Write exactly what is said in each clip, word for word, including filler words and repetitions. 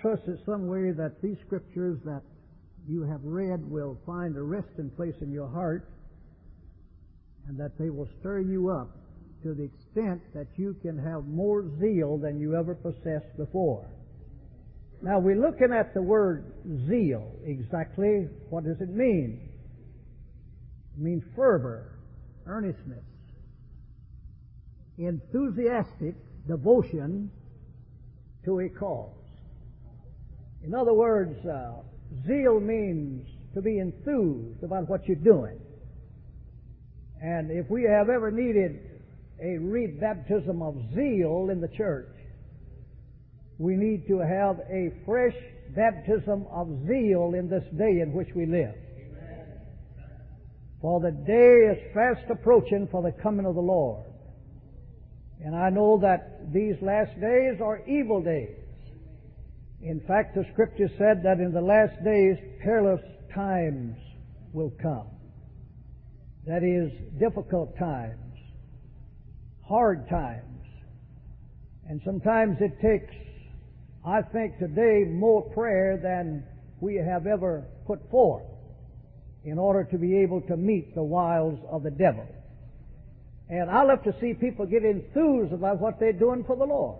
trust that some way that these scriptures that you have read will find a resting place in your heart, and that they will stir you up to the extent that you can have more zeal than you ever possessed before. Now, we're looking at the word zeal. Exactly what does it mean? It means fervor, earnestness, enthusiastic devotion to a cause. In other words, uh, zeal means to be enthused about what you're doing. And if we have ever needed a rebaptism of zeal in the church, we need to have a fresh baptism of zeal in this day in which we live. Amen. For the day is fast approaching for the coming of the Lord. And I know that these last days are evil days. In fact, the Scripture said that in the last days perilous times will come. That is, difficult times, hard times. And sometimes it takes, I think today, more prayer than we have ever put forth in order to be able to meet the wiles of the devil. And I love to see people get enthused about what they're doing for the Lord.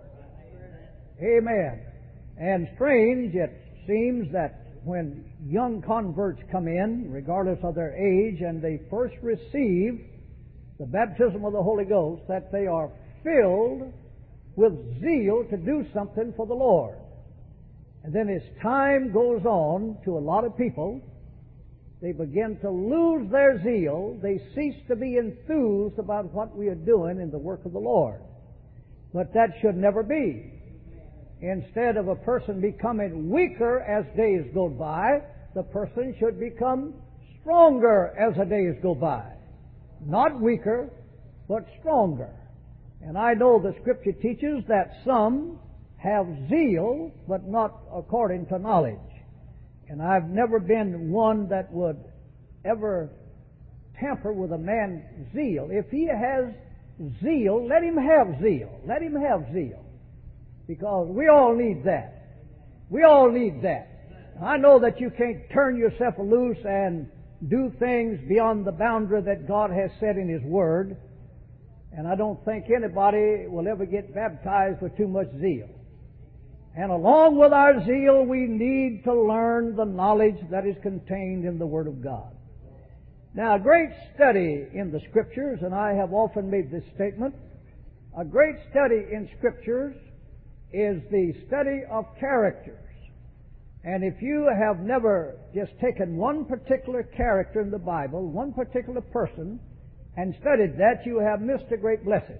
Amen. And strange, it seems that when young converts come in, regardless of their age, and they first receive the baptism of the Holy Ghost, that they are filled with zeal to do something for the Lord. And then as time goes on, to a lot of people, they begin to lose their zeal. They cease to be enthused about what we are doing in the work of the Lord. But that should never be. Instead of a person becoming weaker as days go by, the person should become stronger as the days go by. Not weaker, but stronger. And I know the Scripture teaches that some have zeal, but not according to knowledge. And I've never been one that would ever tamper with a man's zeal. If he has zeal, let him have zeal. Let him have zeal. Because we all need that. We all need that. I know that you can't turn yourself loose and do things beyond the boundary that God has set in His Word. And I don't think anybody will ever get baptized with too much zeal. And along with our zeal, we need to learn the knowledge that is contained in the Word of God. Now, a great study in the Scriptures, and I have often made this statement, a great study in Scriptures is the study of characters. And if you have never just taken one particular character in the Bible, one particular person, and studied that, you have missed a great blessing.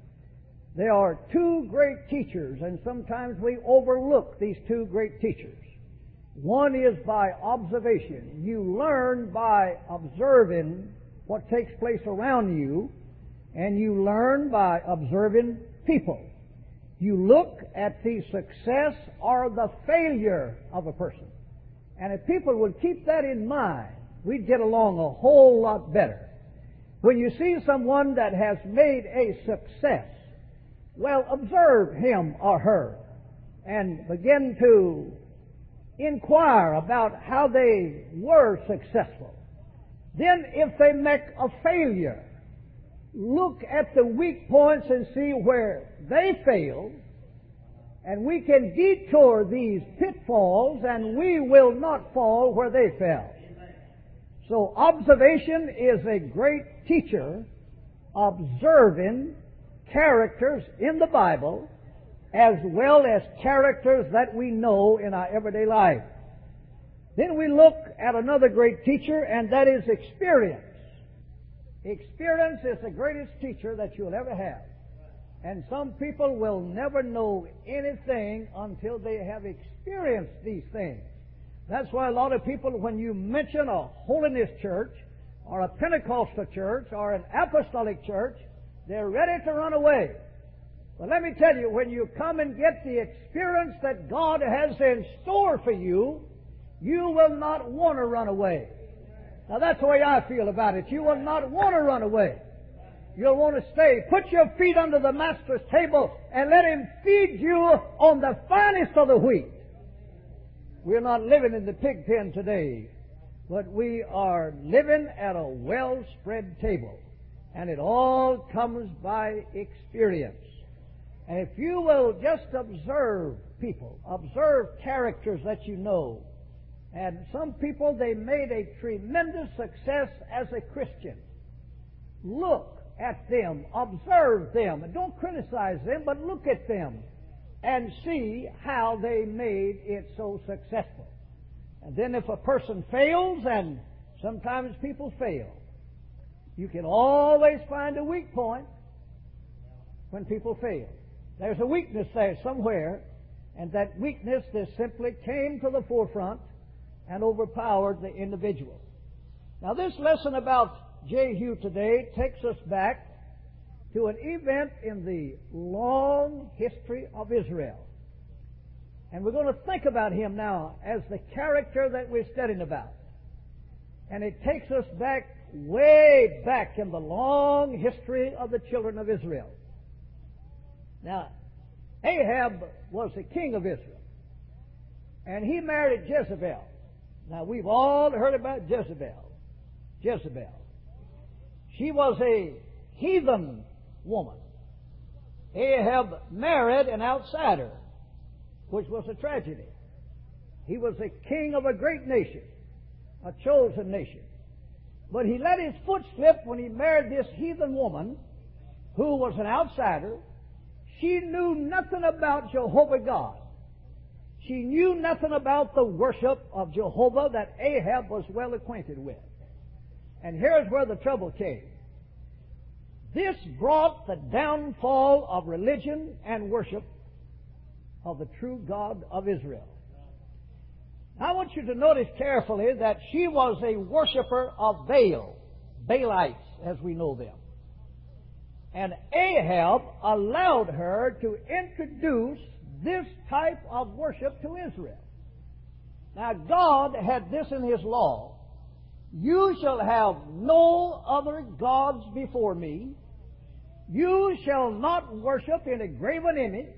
There are two great teachers, and sometimes we overlook these two great teachers. One is by observation. You learn by observing what takes place around you, and you learn by observing people. You look at the success or the failure of a person. And if people would keep that in mind, we'd get along a whole lot better. When you see someone that has made a success, well, observe him or her and begin to inquire about how they were successful. Then if they make a failure, look at the weak points and see where they failed, and we can detour these pitfalls and we will not fall where they fell. So observation is a great teacher, observing characters in the Bible as well as characters that we know in our everyday life. Then we look at another great teacher, and that is experience. Experience is the greatest teacher that you'll ever have. And some people will never know anything until they have experienced these things. That's why a lot of people, when you mention a holiness church or a Pentecostal church or an apostolic church, they're ready to run away. But let me tell you, when you come and get the experience that God has in store for you, you will not want to run away. Now that's the way I feel about it. You will not want to run away. You'll want to stay. Put your feet under the Master's table and let Him feed you on the finest of the wheat. We're not living in the pig pen today, but we are living at a well-spread table. And it all comes by experience. And if you will just observe people, observe characters that you know, and some people, they made a tremendous success as a Christian. Look at them, observe them, and don't criticize them, but look at them and see how they made it so successful. And then if a person fails, and sometimes people fail, you can always find a weak point when people fail. There's a weakness there somewhere, and that weakness just simply came to the forefront and overpowered the individual. Now, this lesson about Jehu today takes us back to an event in the long history of Israel. And we're going to think about him now as the character that we're studying about. And it takes us back, way back in the long history of the children of Israel. Now, Ahab was the king of Israel. And he married Jezebel. Now, we've all heard about Jezebel. Jezebel. She was a heathen woman. Ahab married an outsider, which was a tragedy. He was the king of a great nation, a chosen nation. But he let his foot slip when he married this heathen woman who was an outsider. She knew nothing about Jehovah God. She knew nothing about the worship of Jehovah that Ahab was well acquainted with. And here's where the trouble came. This brought the downfall of religion and worship of the true God of Israel. I want you to notice carefully that she was a worshiper of Baal, Baalites, as we know them. And Ahab allowed her to introduce this type of worship to Israel. Now, God had this in His law. You shall have no other gods before me. You shall not worship in a graven image.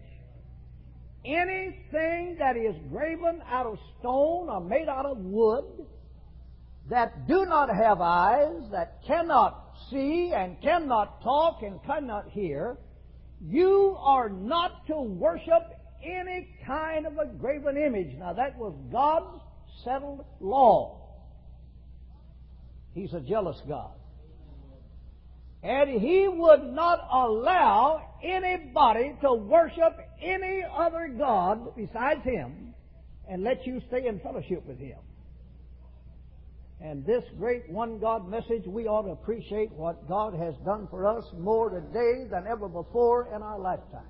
Anything that is graven out of stone or made out of wood, that do not have eyes, that cannot see and cannot talk and cannot hear, you are not to worship any kind of a graven image. Now, that was God's settled law. He's a jealous God. And He would not allow anybody to worship any other God besides Him and let you stay in fellowship with Him. And this great one God message, we ought to appreciate what God has done for us more today than ever before in our lifetime.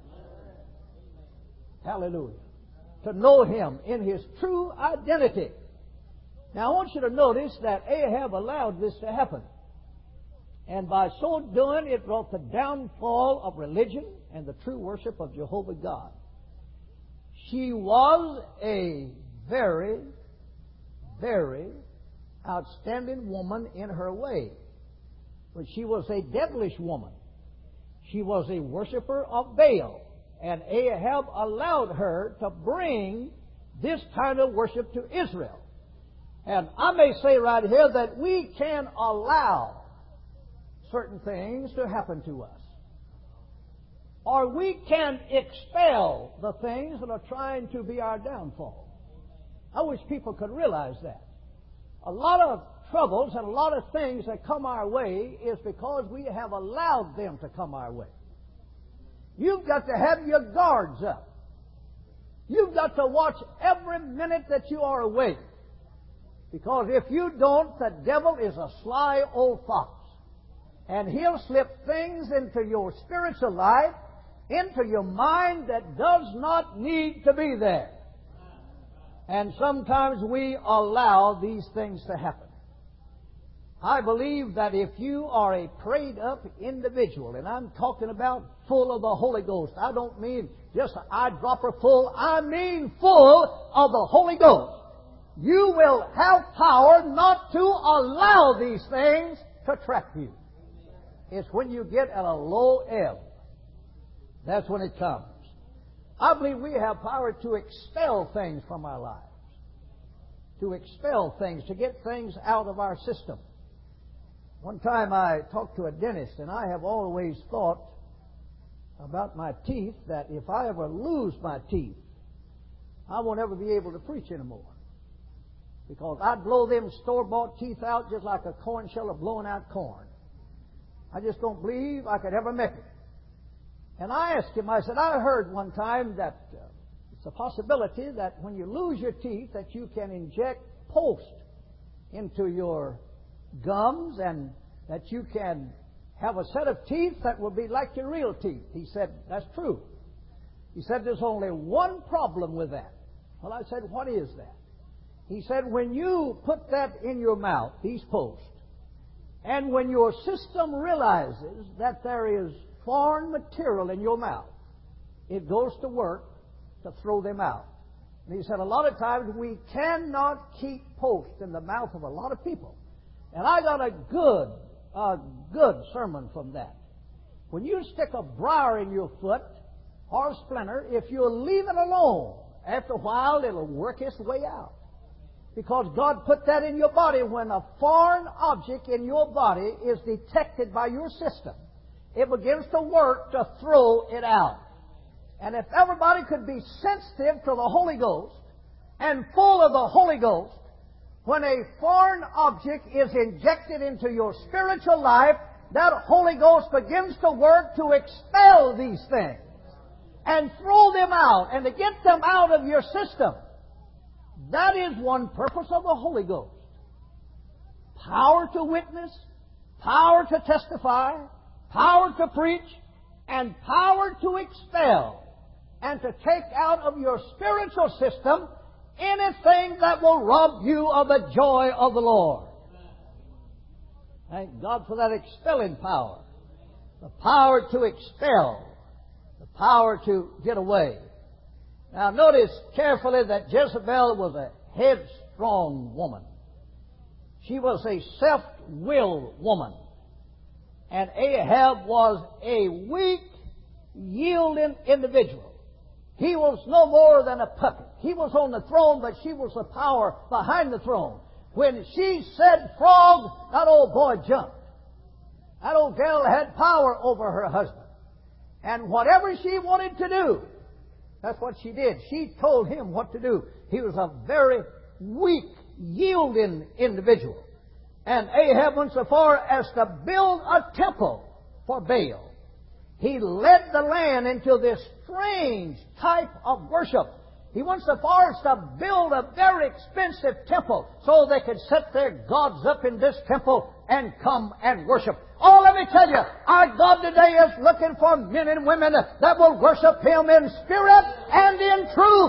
Hallelujah. To know Him in His true identity. Now, I want you to notice that Ahab allowed this to happen. And by so doing, it brought the downfall of religion and the true worship of Jehovah God. She was a very, very outstanding woman in her way. But she was a devilish woman. She was a worshiper of Baal. And Ahab allowed her to bring this kind of worship to Israel. And I may say right here that we can allow certain things to happen to us. Or we can expel the things that are trying to be our downfall. I wish people could realize that. A lot of troubles and a lot of things that come our way is because we have allowed them to come our way. You've got to have your guards up. You've got to watch every minute that you are awake. Because if you don't, the devil is a sly old fox. And he'll slip things into your spiritual life, into your mind that does not need to be there. And sometimes we allow these things to happen. I believe that if you are a prayed up individual, and I'm talking about full of the Holy Ghost, I don't mean just an eyedropper full, I mean full of the Holy Ghost. You will have power not to allow these things to trap you. It's when you get at a low ebb. That's when it comes. I believe we have power to expel things from our lives. to expel things, to get things out of our system. One time I talked to a dentist, and I have always thought about my teeth that if I ever lose my teeth, I won't ever be able to preach anymore. Because I'd blow them store-bought teeth out just like a corn sheller blowing out corn. I just don't believe I could ever make it. And I asked him, I said, I heard one time that uh, it's a possibility that when you lose your teeth that you can inject post into your gums and that you can have a set of teeth that will be like your real teeth. He said, that's true. He said, there's only one problem with that. Well, I said, what is that? He said, when you put that in your mouth, these posts, and when your system realizes that there is foreign material in your mouth, it goes to work to throw them out. And he said, a lot of times we cannot keep posts in the mouth of a lot of people. And I got a good, a good sermon from that. When you stick a briar in your foot or a splinter, if you leave it alone, after a while it'll work its way out. Because God put that in your body. When a foreign object in your body is detected by your system, it begins to work to throw it out. And if everybody could be sensitive to the Holy Ghost and full of the Holy Ghost, when a foreign object is injected into your spiritual life, that Holy Ghost begins to work to expel these things and throw them out and to get them out of your system. That is one purpose of the Holy Ghost. Power to witness, power to testify, power to preach, and power to expel and to take out of your spiritual system anything that will rob you of the joy of the Lord. Thank God for that expelling power. The power to expel. The power to get away. Now notice carefully that Jezebel was a headstrong woman. She was a self-willed woman. And Ahab was a weak, yielding individual. He was no more than a puppet. He was on the throne, but she was the power behind the throne. When she said frog, that old boy jumped. That old gal had power over her husband. And whatever she wanted to do, that's what she did. She told him what to do. He was a very weak, yielding individual. And Ahab went so far as to build a temple for Baal. He led the land into this strange type of worship. He went so far as to build a very expensive temple so they could set their gods up in this temple and come and worship. Oh, let me tell you, our God today is looking for men and women that will worship Him in spirit and in truth.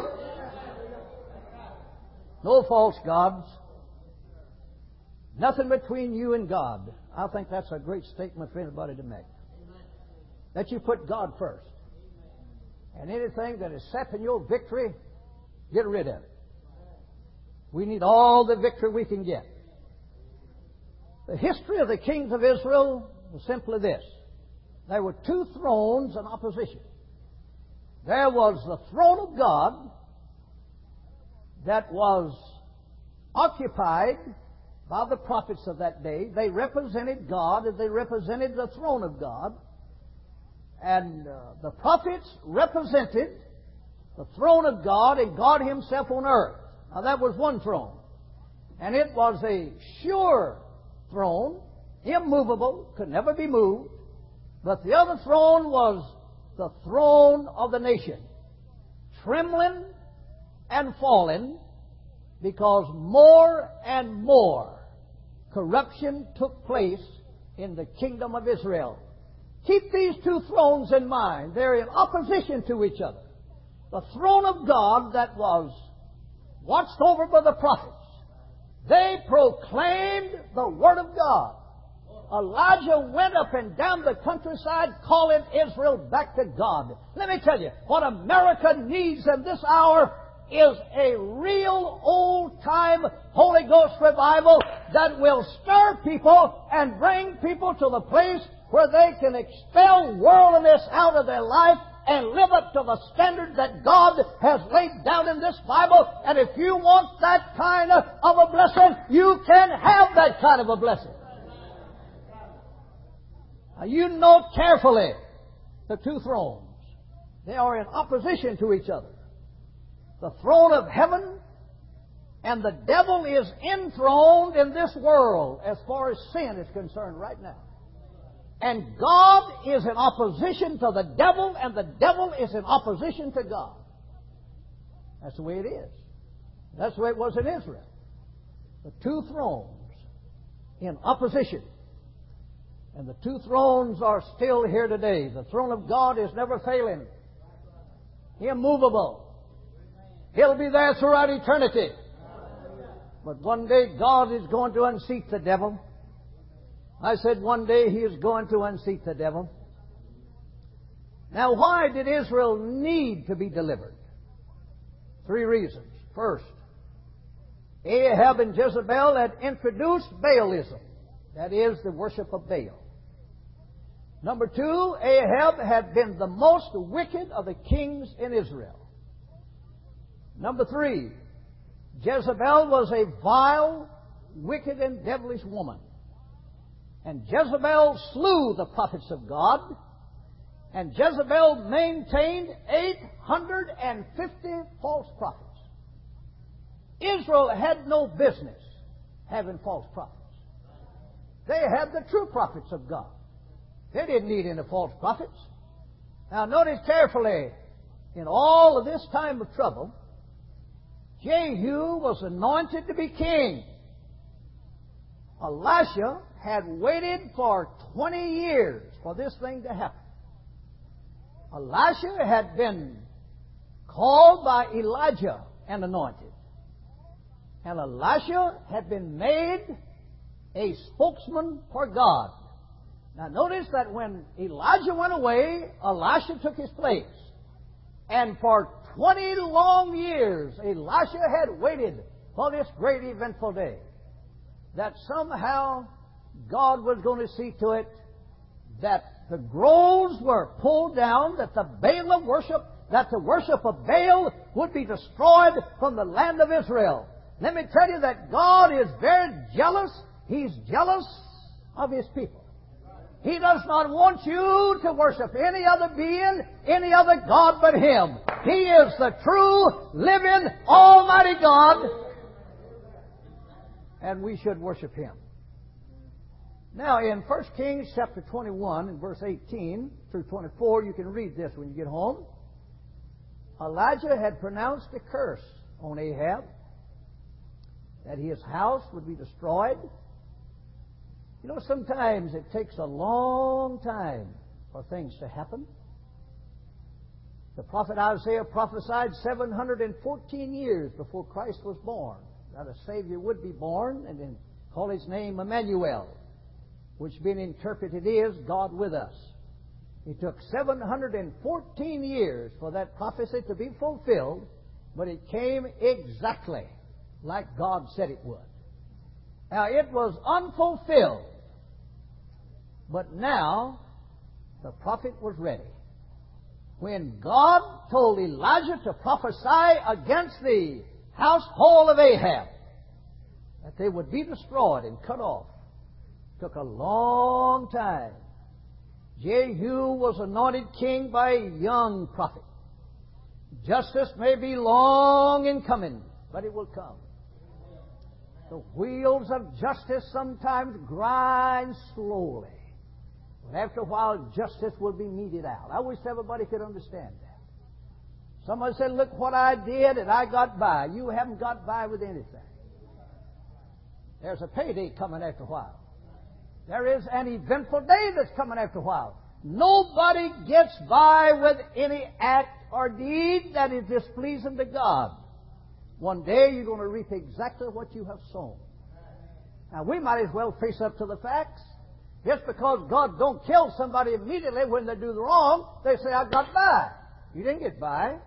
No false gods. Nothing between you and God. I think that's a great statement for anybody to make. That you put God first. And anything that is sapping your victory, get rid of it. We need all the victory we can get. The history of the kings of Israel was simply this. There were two thrones in opposition. There was the throne of God that was occupied by the prophets of that day. They represented God and they represented the throne of God. And uh, the prophets represented the throne of God and God Himself on earth. Now that was one throne. And it was a sure throne, immovable, could never be moved. But the other throne was the throne of the nation, trembling and falling because more and more corruption took place in the kingdom of Israel. Keep these two thrones in mind. They're in opposition to each other. The throne of God that was watched over by the prophets. They proclaimed the Word of God. Elijah went up and down the countryside calling Israel back to God. Let me tell you, what America needs in this hour is a real old-time Holy Ghost revival that will stir people and bring people to the place where they can expel worldliness out of their life and live up to the standard that God has laid down in this Bible. And if you want that kind of a blessing, you can have that kind of a blessing. Now, you note carefully the two thrones. They are in opposition to each other. The throne of heaven and the devil is enthroned in this world as far as sin is concerned right now. And God is in opposition to the devil, and the devil is in opposition to God. That's the way it is. That's the way it was in Israel. The two thrones in opposition. And the two thrones are still here today. The throne of God is never failing. Immovable. He'll be there throughout eternity. But one day God is going to unseat the devil. I said one day He is going to unseat the devil. Now, why did Israel need to be delivered? Three reasons. First, Ahab and Jezebel had introduced Baalism. That is, the worship of Baal. Number two, Ahab had been the most wicked of the kings in Israel. Number three, Jezebel was a vile, wicked, and devilish woman. And Jezebel slew the prophets of God. And Jezebel maintained eight hundred fifty false prophets. Israel had no business having false prophets. They had the true prophets of God. They didn't need any false prophets. Now notice carefully, in all of this time of trouble, Jehu was anointed to be king. Elisha had waited for twenty years for this thing to happen. Elisha had been called by Elijah and anointed. And Elisha had been made a spokesman for God. Now notice that when Elijah went away, Elisha took his place. And for twenty long years, Elisha had waited for this great eventful day. That somehow God was going to see to it that the groves were pulled down, that the Baal worship, that the worship of Baal would be destroyed from the land of Israel. Let me tell you that God is very jealous. He's jealous of His people. He does not want you to worship any other being, any other God but Him. He is the true, living, almighty God, and we should worship Him. Now, in First Kings chapter twenty-one, and verse eighteen through twenty-four, you can read this when you get home. Elijah had pronounced a curse on Ahab, that his house would be destroyed. You know, sometimes it takes a long time for things to happen. The prophet Isaiah prophesied seven hundred fourteen years before Christ was born that a Savior would be born, and then call His name Emmanuel, which being interpreted is God with us. It took seven hundred fourteen years for that prophecy to be fulfilled, but it came exactly like God said it would. Now, it was unfulfilled, but now the prophet was ready. When God told Elijah to prophesy against the household of Ahab, that they would be destroyed and cut off, it took a long time. Jehu was anointed king by a young prophet. Justice may be long in coming, but it will come. The wheels of justice sometimes grind slowly. But after a while, justice will be meted out. I wish everybody could understand that. Someone said, look what I did and I got by. You haven't got by with anything. There's a payday coming after a while. There is an eventful day that's coming after a while. Nobody gets by with any act or deed that is displeasing to God. One day you're going to reap exactly what you have sown. Now, we might as well face up to the facts. Just because God don't kill somebody immediately when they do the wrong, they say, I got by. You didn't get by.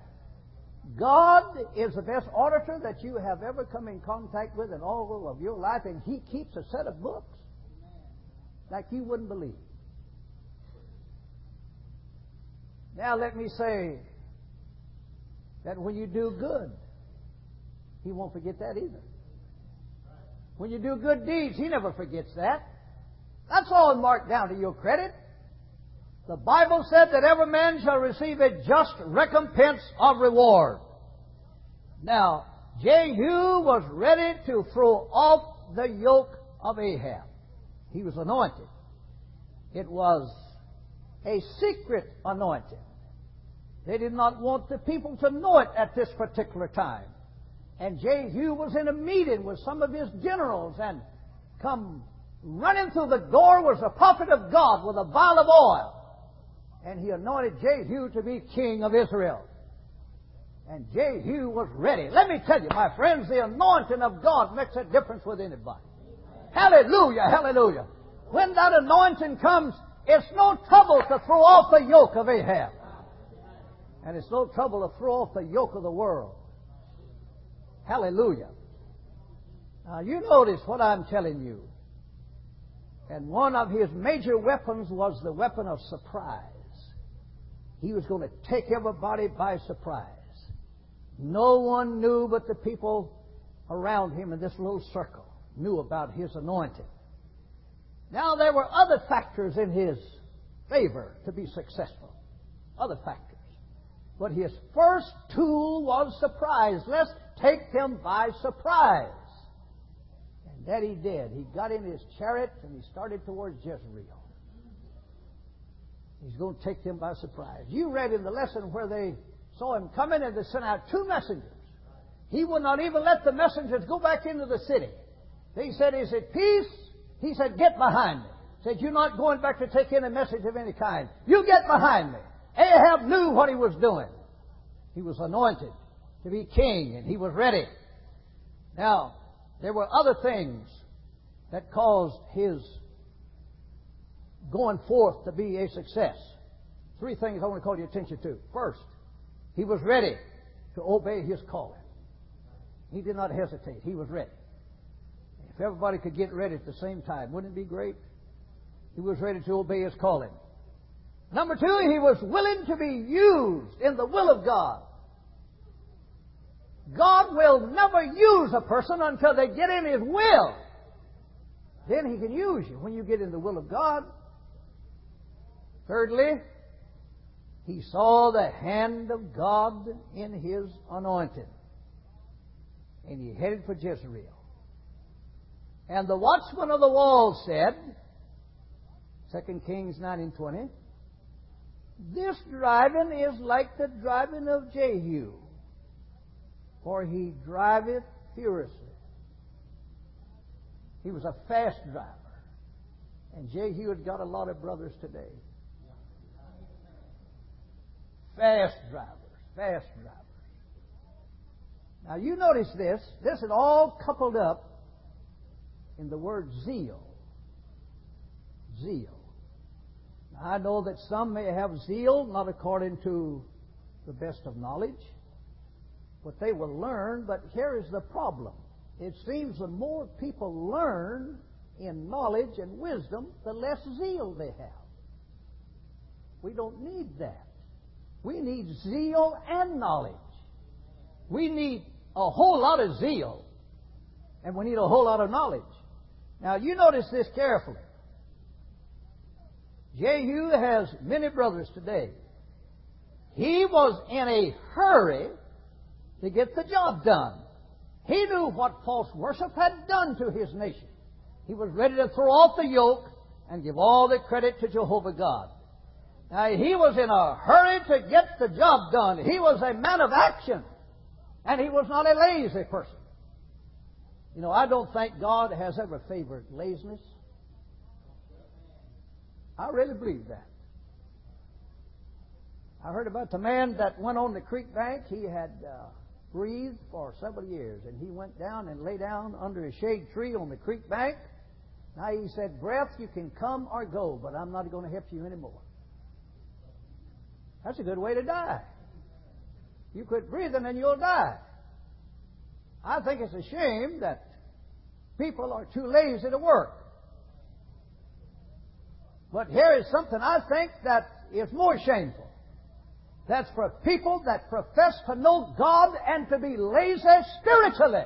God is the best auditor that you have ever come in contact with in all of your life, and He keeps a set of books like you wouldn't believe. Now let me say that when you do good, He won't forget that either. When you do good deeds, He never forgets that. That's all marked down to your credit. The Bible said that every man shall receive a just recompense of reward. Now, Jehu was ready to throw off the yoke of Ahab. He was anointed. It was a secret anointing. They did not want the people to know it at this particular time. And Jehu was in a meeting with some of his generals, and come running through the door was the prophet of God with a vial of oil. And he anointed Jehu to be king of Israel. And Jehu was ready. Let me tell you, my friends, the anointing of God makes a difference with anybody. Hallelujah, hallelujah. When that anointing comes, it's no trouble to throw off the yoke of Ahab. And it's no trouble to throw off the yoke of the world. Hallelujah. Now you notice what I'm telling you. And one of his major weapons was the weapon of surprise. He was going to take everybody by surprise. No one knew but the people around him in this little circle knew about his anointing. Now there were other factors in his favor to be successful. Other factors. But his first tool was surprise. Let's take them by surprise. And that he did. He got in his chariot and he started towards Jezreel. He's going to take them by surprise. You read in the lesson where they saw him coming and they sent out two messengers. He would not even let the messengers go back into the city. They said, "Is it peace?" He said, "Get behind me." He said, "You're not going back to take in a message of any kind. You get behind me." Ahab knew what he was doing. He was anointed to be king, and he was ready. Now, there were other things that caused his going forth to be a success. Three things I want to call your attention to. First, he was ready to obey his calling. He did not hesitate. He was ready. If everybody could get ready at the same time, wouldn't it be great? He was ready to obey his calling. Number two, he was willing to be used in the will of God. God will never use a person until they get in His will. Then He can use you when you get in the will of God. Thirdly, he saw the hand of God in his anointing. And he headed for Jezreel. And the watchman of the wall said, Second Kings nineteen twenty, "This driving is like the driving of Jehu, for he driveth furiously." He was a fast driver. And Jehu had got a lot of brothers today. Fast drivers, fast drivers. Now you notice this. This is all coupled up in the word zeal. Zeal. Now, I know that some may have zeal, not according to the best of knowledge, but they will learn. But here is the problem. It seems the more people learn in knowledge and wisdom, the less zeal they have. We don't need that. We need zeal and knowledge. We need a whole lot of zeal, and we need a whole lot of knowledge. Now, you notice this carefully. Jehu has many brothers today. He was in a hurry to get the job done. He knew what false worship had done to his nation. He was ready to throw off the yoke and give all the credit to Jehovah God. Now, he was in a hurry to get the job done. He was a man of action. And he was not a lazy person. You know, I don't think God has ever favored laziness. I really believe that. I heard about the man that went on the creek bank. He had uh, breathed for several years. And he went down and lay down under a shade tree on the creek bank. Now he said, "Breath, you can come or go, but I'm not going to help you anymore." That's a good way to die. You quit breathing and you'll die. I think it's a shame that people are too lazy to work. But here is something I think that is more shameful. That's for people that profess to know God and to be lazy spiritually.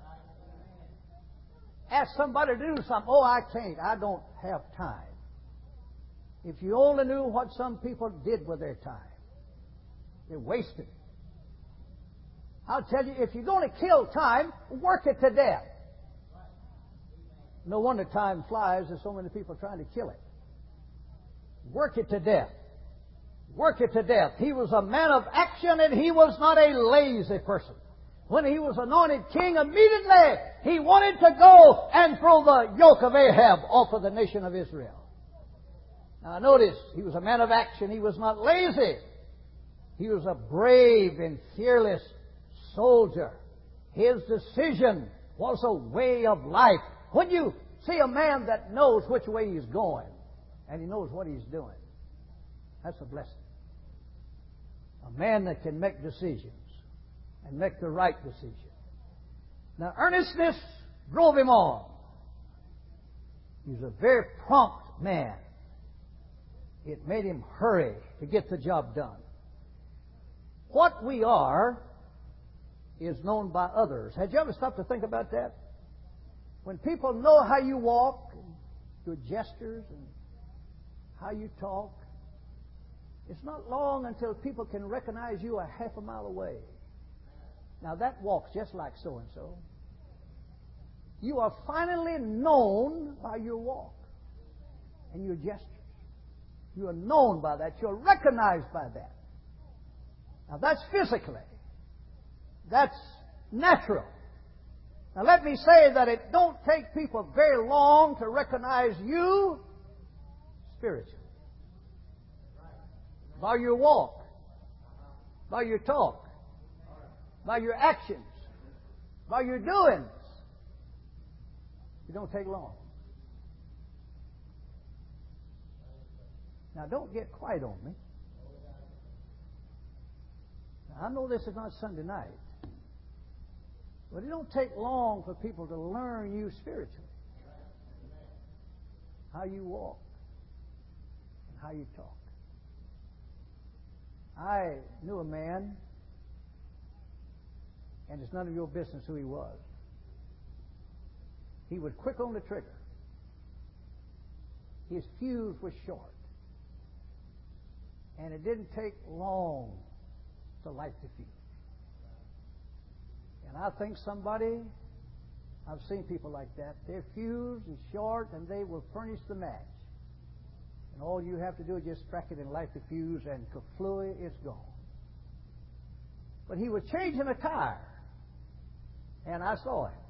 Ask somebody to do something. Oh, I can't. I don't have time. If you only knew what some people did with their time. They wasted it. I'll tell you, if you're going to kill time, work it to death. No wonder time flies. There's so many people trying to kill it. Work it to death. Work it to death. He was a man of action and he was not a lazy person. When he was anointed king, immediately he wanted to go and throw the yoke of Ahab off of the nation of Israel. Now notice, he was a man of action. He was not lazy. He was a brave and fearless soldier. His decision was a way of life. When you see a man that knows which way he's going and he knows what he's doing, that's a blessing. A man that can make decisions and make the right decision. Now, earnestness drove him on. He was a very prompt man. It made him hurry to get the job done. What we are is known by others. Had you ever stopped to think about that? When people know how you walk, and your gestures, and how you talk, it's not long until people can recognize you a half a mile away. Now that walks just like so-and-so. You are finally known by your walk and your gestures. You are known by that. You're recognized by that. Now that's physically. That's natural. Now let me say that it don't take people very long to recognize you spiritually. By your walk, by your talk, by your actions, by your doings. It don't take long. Now don't get quiet on me. Now, I know this is not Sunday night, but it don't take long for people to learn you spiritually. How you walk and how you talk. I knew a man, and it's none of your business who he was. He was quick on the trigger. His fuse was short. And it didn't take long to light the fuse. And I think somebody, I've seen people like that, their fuse is short and they will furnish the match. And all you have to do is just strike it and light the fuse, and kaflooey, it's gone. But he was changing a tire, and I saw him.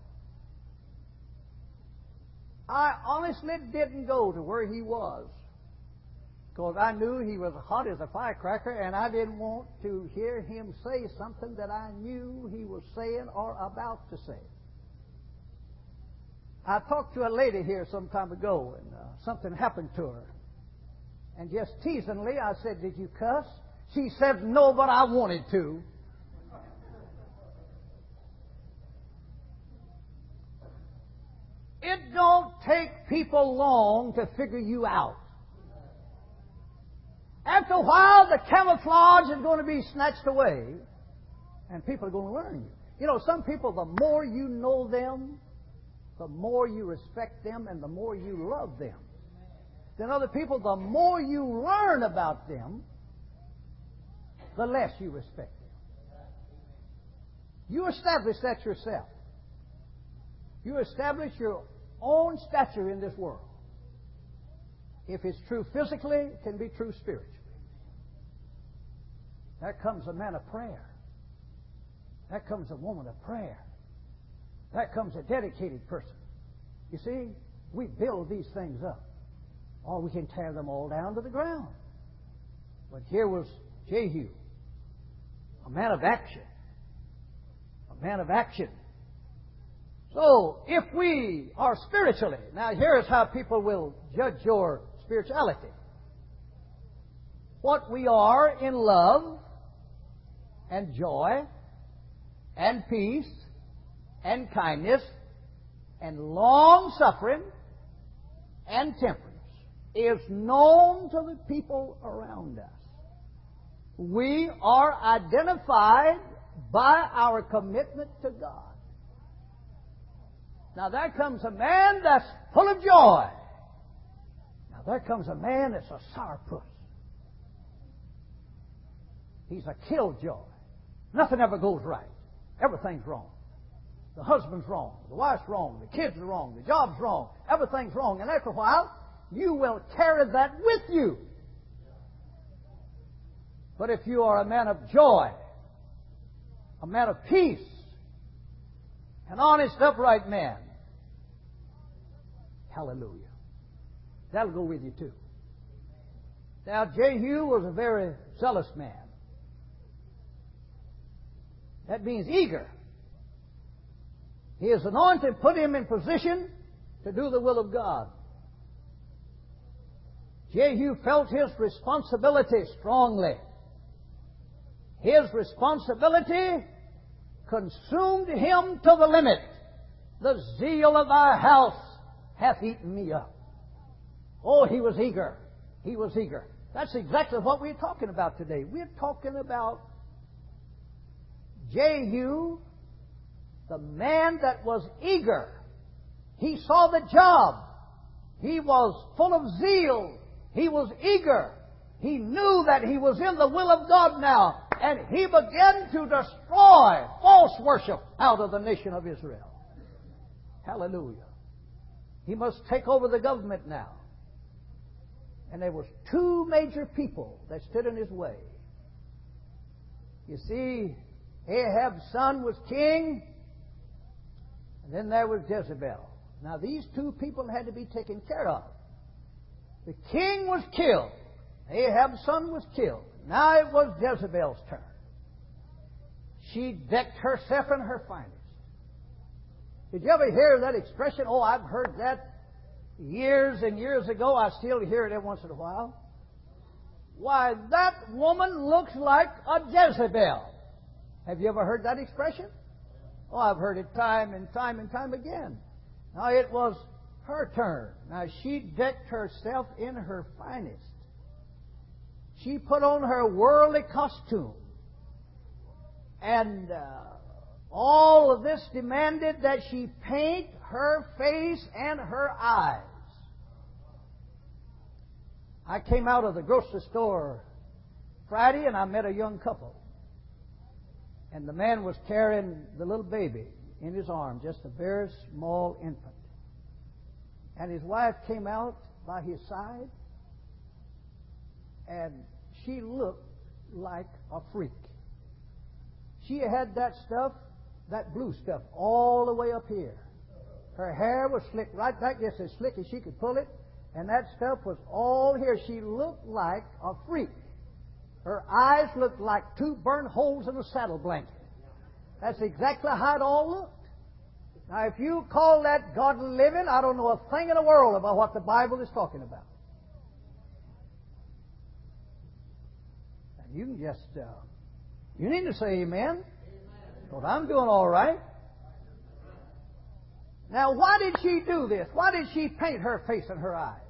I honestly didn't go to where he was, because I knew he was hot as a firecracker, and I didn't want to hear him say something that I knew he was saying or about to say. I talked to a lady here some time ago, and uh, something happened to her. And just teasingly, I said, "Did you cuss?" She said, "No, but I wanted to." It don't take people long to figure you out. After a while, the camouflage is going to be snatched away, and people are going to learn you. You know, some people, the more you know them, the more you respect them, and the more you love them. Then other people, the more you learn about them, the less you respect them. You establish that yourself. You establish your own stature in this world. If it's true physically, it can be true spiritually. That comes a man of prayer. That comes a woman of prayer. That comes a dedicated person. You see, we build these things up, or we can tear them all down to the ground. But here was Jehu, a man of action. A man of action. So, if we are spiritually, now here's how people will judge your spirituality. What we are in love and joy and peace and kindness and long-suffering and temperance is known to the people around us. we are identified by our commitment to God. Now there comes a man that's full of joy. Now there comes a man that's a sourpuss. He's a killjoy. Nothing ever goes right. Everything's wrong. The husband's wrong. The wife's wrong. The kids are wrong. The job's wrong. Everything's wrong. And after a while, you will carry that with you. But if you are a man of joy, a man of peace, an honest, upright man, hallelujah, that'll go with you too. Now, Jehu was a very zealous man. That means eager. His anointing put him in position to do the will of God. Jehu felt his responsibility strongly. His responsibility consumed him to the limit. The zeal of thy house hath eaten me up. Oh, he was eager. He was eager. That's exactly what we're talking about today. We're talking about Jehu, the man that was eager. He saw the job. He was full of zeal. He was eager. He knew that he was in the will of God now. And he began to destroy false worship out of the nation of Israel. Hallelujah. He must take over the government now. And there was two major people that stood in his way. You see, Ahab's son was king, and then there was Jezebel. Now these two people had to be taken care of. The king was killed. Ahab's son was killed. Now it was Jezebel's turn. She decked herself in her finest. Did you ever hear that expression? Oh, I've heard that years and years ago. I still hear it every once in a while. Why, that woman looks like a Jezebel. Have you ever heard that expression? Oh, I've heard it time and time and time again. Now it was her turn. Now she decked herself in her finest. She put on her worldly costume. And uh, all of this demanded that she paint her face and her eyes. I came out of the grocery store Friday and I met a young couple. And the man was carrying the little baby in his arm, just a very small infant. And his wife came out by his side, and she looked like a freak. She had that stuff, that blue stuff, all the way up here. Her hair was slicked right back, just as slick as she could pull it, and that stuff was all here. She looked like a freak. Her eyes looked like two burnt holes in a saddle blanket. That's exactly how it all looked. Now, if you call that godly living, I don't know a thing in the world about what the Bible is talking about. And you can just, uh, you need to say amen. Because I'm doing all right. Now, why did she do this? Why did she paint her face and her eyes?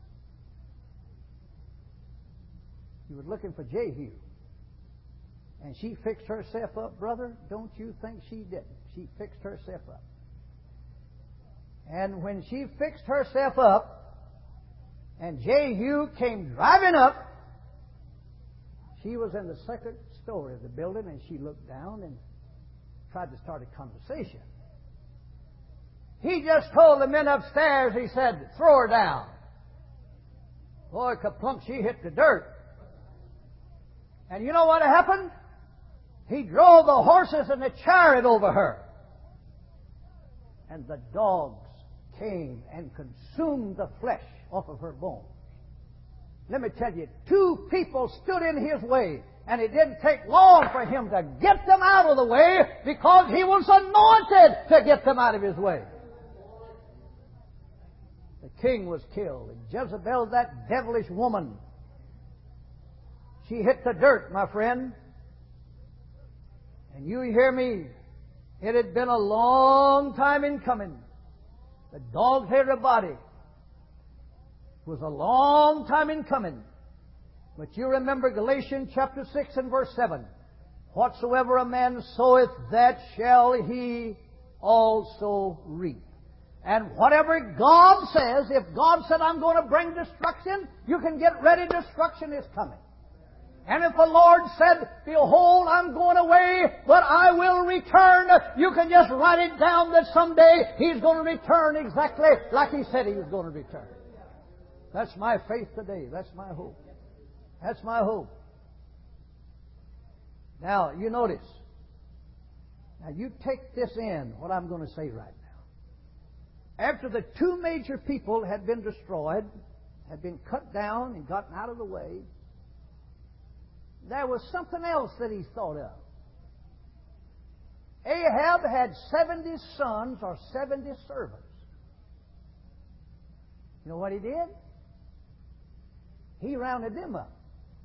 She was looking for Jehu. And she fixed herself up, brother. Don't you think she didn't? She fixed herself up. And when she fixed herself up, and Jehu came driving up, she was in the second story of the building, and she looked down and tried to start a conversation. He just told the men upstairs, he said, throw her down. Boy, kaplunk, she hit the dirt. And you know what happened? He drove the horses and the chariot over her. And the dogs came and consumed the flesh off of her bones. Let me tell you, two people stood in his way, and it didn't take long for him to get them out of the way because he was anointed to get them out of his way. The king was killed, and Jezebel, that devilish woman, she hit the dirt, my friend. And you hear me, it had been a long time in coming. The dog-haired body was a long time in coming. But you remember Galatians chapter six and verse seven. Whatsoever a man soweth, that shall he also reap. And whatever God says, if God said, I'm going to bring destruction, you can get ready, destruction is coming. And if the Lord said, behold, I'm going away, but I will return, you can just write it down that someday He's going to return exactly like He said He was going to return. That's my faith today. That's my hope. That's my hope. Now, you notice. Now, you take this in, what I'm going to say right now. After the two major people had been destroyed, had been cut down and gotten out of the way, there was something else that he thought of. Ahab had seventy sons or seventy servants. You know what he did? He rounded them up.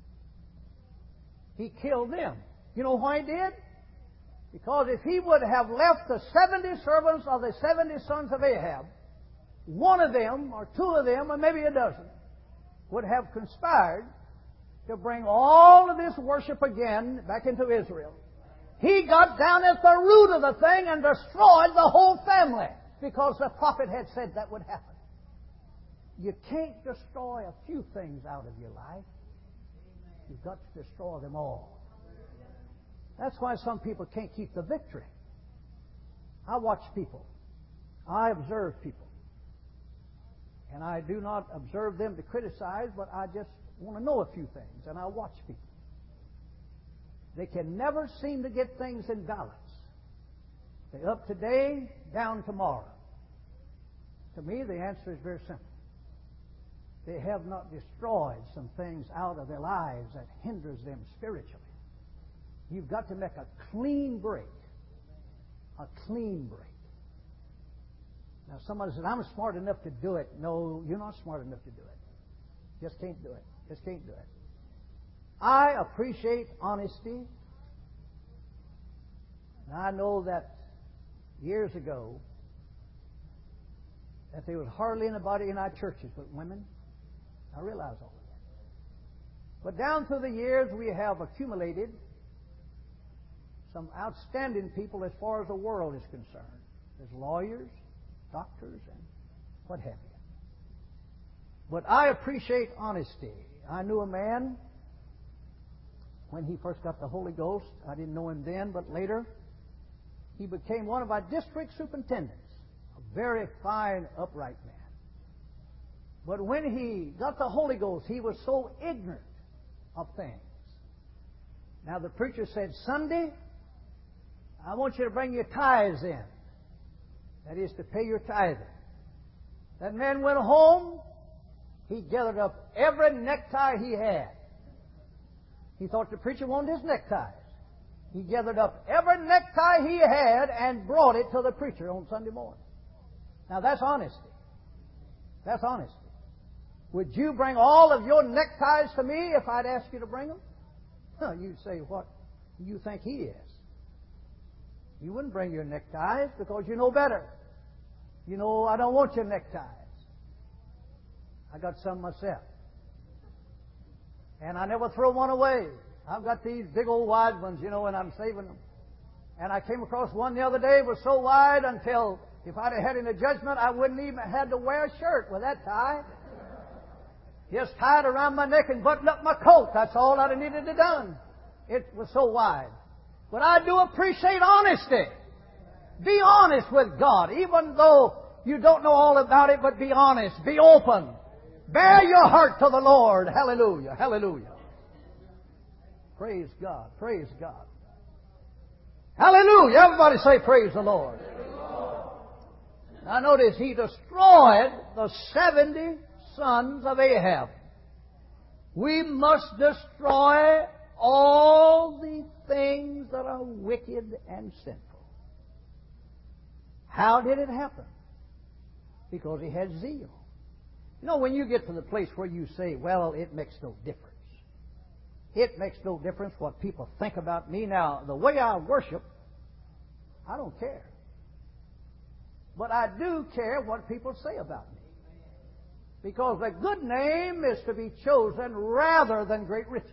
He killed them. You know why he did? Because if he would have left the seventy servants or the seventy sons of Ahab, one of them, or two of them, or maybe a dozen, would have conspired to bring all of this worship again back into Israel. He got down at the root of the thing and destroyed the whole family because the prophet had said that would happen. You can't destroy a few things out of your life. You've got to destroy them all. That's why some people can't keep the victory. I watch people. I observe people. And I do not observe them to criticize, but I just want to know a few things, and I watch people. They can never seem to get things in balance. They're up today, down tomorrow. To me, the answer is very simple. They have not destroyed some things out of their lives that hinders them spiritually. You've got to make a clean break. A clean break. Now, somebody said, I'm smart enough to do it. No, you're not smart enough to do it. Just can't do it. Just can't do it. I appreciate honesty. And I know that years ago that there was hardly anybody in our churches but women. I realize all of that. But down through the years, we have accumulated some outstanding people as far as the world is concerned. There's lawyers, doctors, and what have you. But I appreciate honesty. I knew a man when he first got the Holy Ghost. I didn't know him then, but later he became one of our district superintendents. A very fine, upright man. But when he got the Holy Ghost, he was so ignorant of things. Now the preacher said, Sunday, I want you to bring your tithes in. That is to pay your tithing. That man went home. He gathered up every necktie he had. He thought the preacher wanted his neckties. He gathered up every necktie he had and brought it to the preacher on Sunday morning. Now that's honesty. That's honesty. Would you bring all of your neckties to me if I'd ask you to bring them? No, you'd say, what do you think he is? You wouldn't bring your neckties because you know better. You know, I don't want your neckties. I got some myself. And I never throw one away. I've got these big old wide ones, you know, and I'm saving them. And I came across one the other day. It was so wide until if I'd have had any judgment, I wouldn't even have had to wear a shirt with that tie. Just tie it around my neck and button up my coat. That's all I'd have needed to done. It was so wide. But I do appreciate honesty. Be honest with God, even though you don't know all about it, but be honest. Be open. Bear your heart to the Lord. Hallelujah. Hallelujah. Praise God. Praise God. Hallelujah. Everybody say praise the Lord. Now notice he destroyed the seventy sons of Ahab. We must destroy all the things that are wicked and sinful. How did it happen? Because he had zeal. You know, when you get to the place where you say, well, it makes no difference. It makes no difference what people think about me. Now, the way I worship, I don't care. But I do care what people say about me. Because a good name is to be chosen rather than great riches.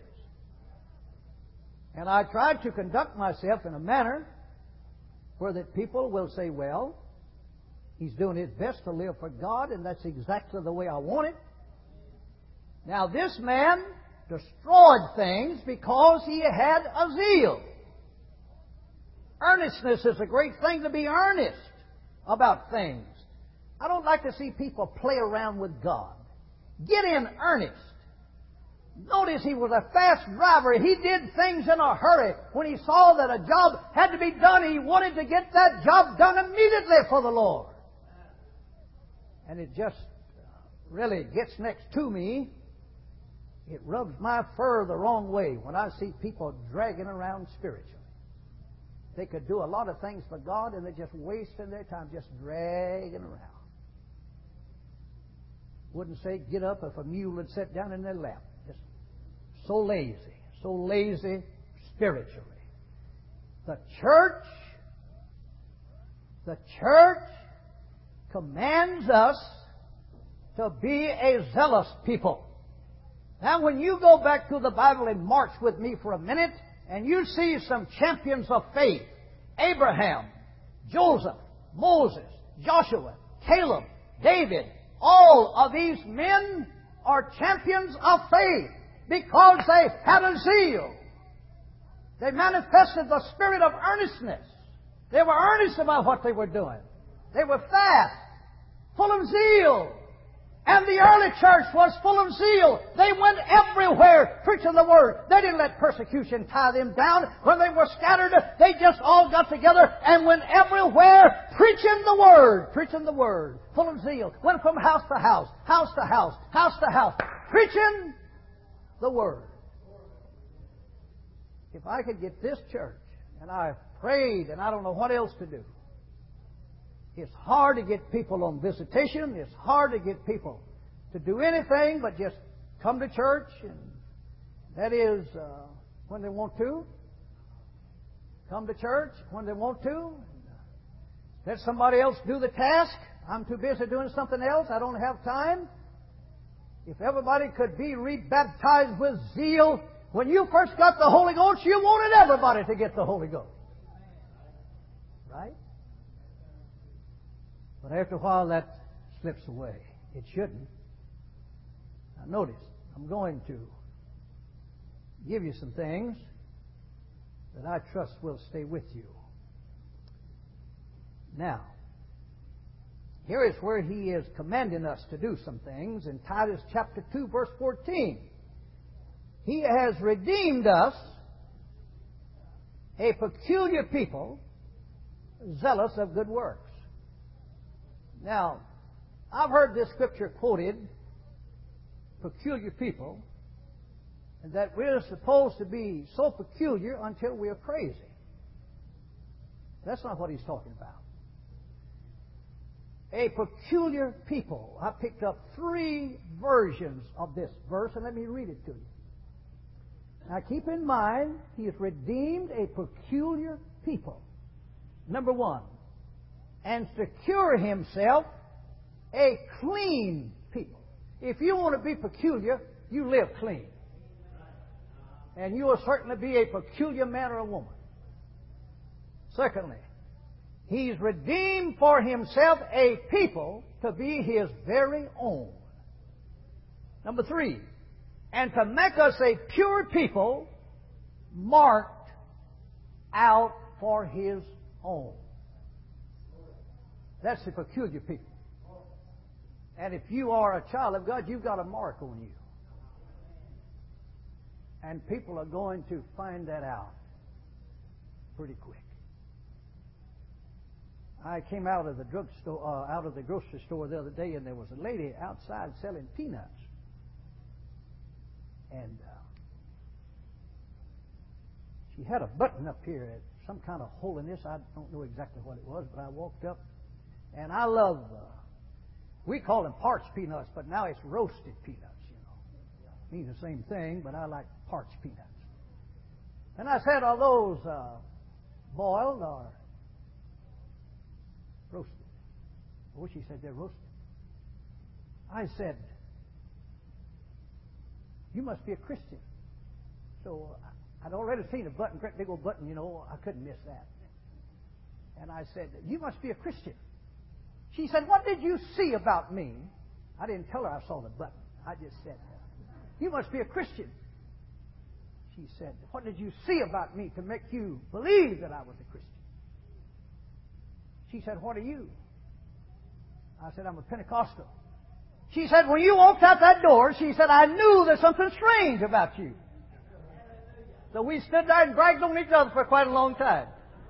And I try to conduct myself in a manner where that people will say, well, he's doing his best to live for God, and that's exactly the way I want it. Now, this man destroyed things because he had a zeal. Earnestness is a great thing, to be earnest about things. I don't like to see people play around with God. Get in earnest. Notice he was a fast driver. He did things in a hurry. When he saw that a job had to be done, he wanted to get that job done immediately for the Lord. And it just really gets next to me. It rubs my fur the wrong way when I see people dragging around spiritually. They could do a lot of things for God, and they're just wasting their time just dragging around. Wouldn't say get up if a mule had sat down in their lap. Just so lazy, so lazy spiritually. The church, the church commands us to be a zealous people. Now, when you go back to the Bible and march with me for a minute, and you see some champions of faith, Abraham, Joseph, Moses, Joshua, Caleb, David, all of these men are champions of faith because they had a zeal. They manifested the spirit of earnestness. They were earnest about what they were doing. They were fast, full of zeal. And the early church was full of zeal. They went everywhere preaching the Word. They didn't let persecution tie them down. When they were scattered, they just all got together and went everywhere preaching the Word. Preaching the Word. Full of zeal. Went from house to house, house to house, house to house. Preaching the Word. If I could get this church, and I prayed and I don't know what else to do. It's hard to get people on visitation. It's hard to get people to do anything but just come to church, and that is uh, when they want to. Come to church when they want to. Let somebody else do the task. I'm too busy doing something else. I don't have time. If everybody could be rebaptized with zeal, when you first got the Holy Ghost, you wanted everybody to get the Holy Ghost. Right? But after a while, that slips away. It shouldn't. Now, notice, I'm going to give you some things that I trust will stay with you. Now, here is where he is commanding us to do some things in Titus chapter two, verse fourteen. He has redeemed us, a peculiar people, zealous of good works. Now, I've heard this scripture quoted, peculiar people, and that we're supposed to be so peculiar until we're crazy. That's not what he's talking about. A peculiar people. I picked up three versions of this verse, and let me read it to you. Now, keep in mind, he has redeemed a peculiar people. Number one, and secure himself a clean people. If you want to be peculiar, you live clean. And you will certainly be a peculiar man or a woman. Secondly, he's redeemed for himself a people to be his very own. Number three, and to make us a pure people marked out for his own. That's the peculiar people. And if you are a child of God, you've got a mark on you. And people are going to find that out pretty quick. I came out of the drugstore, uh, out of the grocery store the other day, and there was a lady outside selling peanuts. And uh, she had a button up here, some kind of hole in this. I don't know exactly what it was, but I walked up. And I love, uh, we call them parched peanuts, but now it's roasted peanuts, you know. Means the same thing, but I like parched peanuts. And I said, are those uh, boiled or roasted? Oh, she said they're roasted. I said, You must be a Christian. So I'd already seen a button, great big old button, you know. I couldn't miss that. And I said, you must be a Christian. She said, what did you see about me? I didn't tell her I saw the button. I just said, you must be a Christian. She said, what did you see about me to make you believe that I was a Christian? She said, what are you? I said, I'm a Pentecostal. She said, when you walked out that door, she said, I knew there's something strange about you. So we stood there and bragged on each other for quite a long time.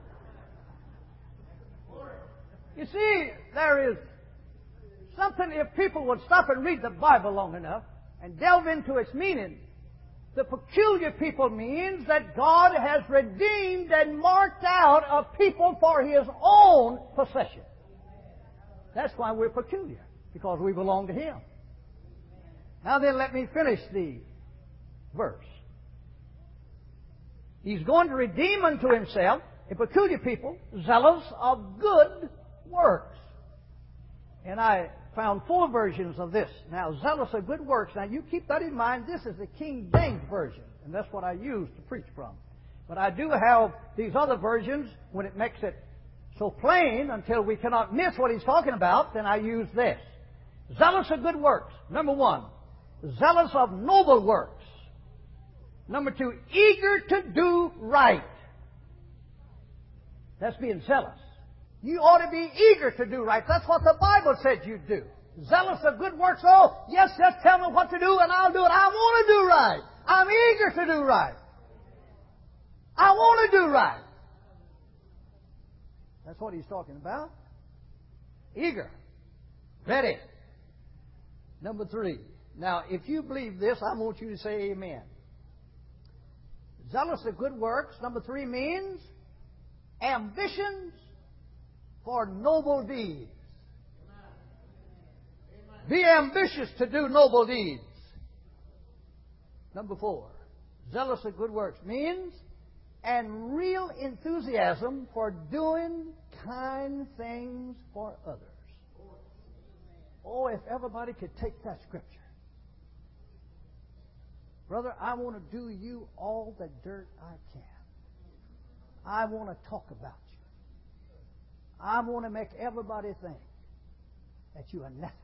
You see, there is something, if people would stop and read the Bible long enough and delve into its meaning, the peculiar people means that God has redeemed and marked out a people for His own possession. That's why we're peculiar, because we belong to Him. Now then, let me finish the verse. He's going to redeem unto Himself a peculiar people, zealous of good works. And I found four versions of this. Now, zealous of good works. Now, you keep that in mind. This is the King James Version, and that's what I use to preach from. But I do have these other versions when it makes it so plain until we cannot miss what he's talking about, then I use this. Zealous of good works. Number one, zealous of noble works. Number two, eager to do right. That's being zealous. You ought to be eager to do right. That's what the Bible said you'd do. Zealous of good works. Oh, yes, just tell me what to do and I'll do it. I want to do right. I'm eager to do right. I want to do right. That's what he's talking about. Eager. Ready. Number three. Now, if you believe this, I want you to say amen. Zealous of good works. Number three means ambitions for noble deeds. Be ambitious to do noble deeds. Number four, zealous of good works means and real enthusiasm for doing kind things for others. Oh, if everybody could take that scripture. Brother, I want to do you all the dirt I can. I want to talk about you. I want to make everybody think that you are nothing.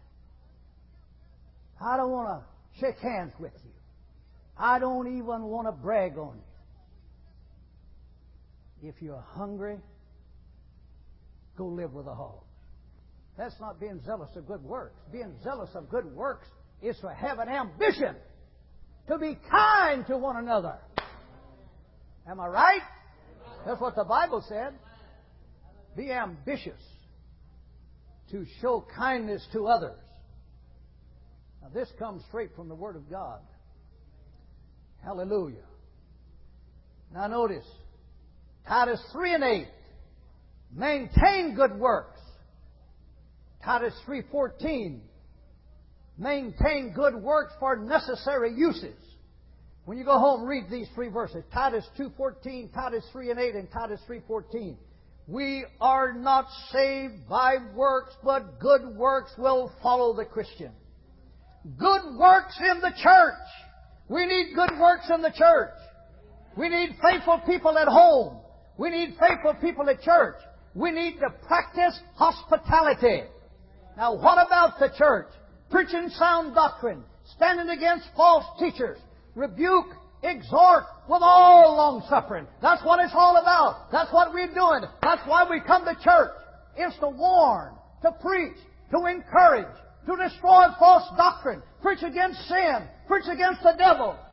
I don't want to shake hands with you. I don't even want to brag on you. If you're hungry, go live with the hogs. That's not being zealous of good works. Being zealous of good works is to have an ambition to be kind to one another. Am I right? That's what the Bible said. Be ambitious to show kindness to others. Now, this comes straight from the Word of God. Hallelujah. Now, notice Titus three and eight. Maintain good works. Titus three fourteen. Maintain good works for necessary uses. When you go home, read these three verses. Titus two fourteen, Titus three and eight, and Titus three fourteen. We are not saved by works, but good works will follow the Christian. Good works in the church. We need good works in the church. We need faithful people at home. We need faithful people at church. We need to practice hospitality. Now, what about the church? Preaching sound doctrine, standing against false teachers, rebuke, exhort with all long suffering. That's what it's all about. That's what we're doing. That's why we come to church. It's to warn, to preach, to encourage, to destroy false doctrine, preach against sin, preach against the devil,